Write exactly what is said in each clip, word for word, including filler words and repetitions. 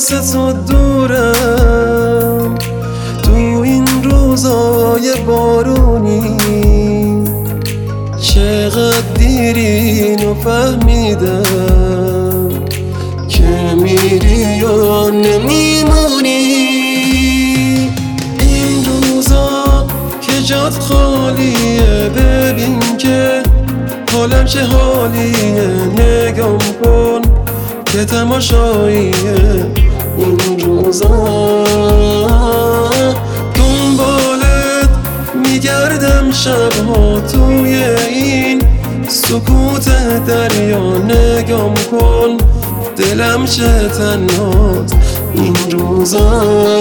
واسه تو دورم تو این روزای بارونی، چقدر دیرینو فهمیدم که میری یا نمیمونی. این روزا که جات خالیه، ببین که حالم چه حالیه، نگام کن که تماشاییه. این روزا دنبالت میگردم شبها توی این سکوت دریا، نگام کن دلم چه تنهاست این روزا.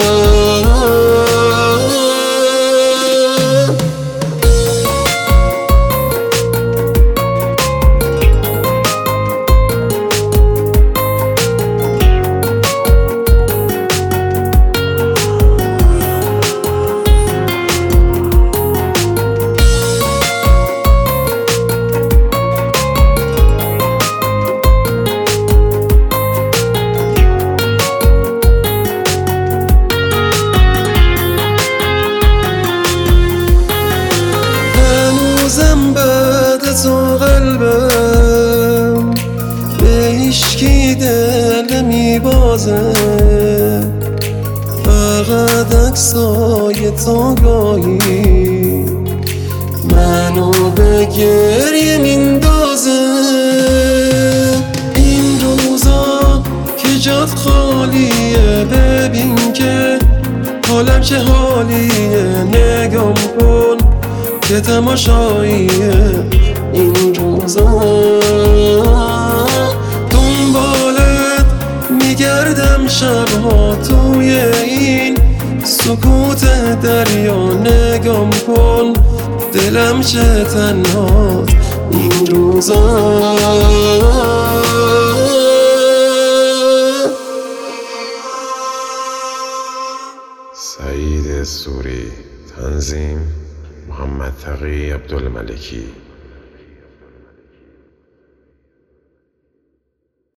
بعد تو قلبم به هیچکی دل نمیبازه، فقط عکسای تو گاهی منو به گریه میندازه. این روزا که جات خالیه، ببین که حالم چه حالیه، نگام کن که تماشاییه. این روزا دنبالت میگردم شبها توی این سکوت دریا، نگام کن دلم چه تنهاست این روزا. سعید سوری، تنظیم محمد تقی عبدالملکی.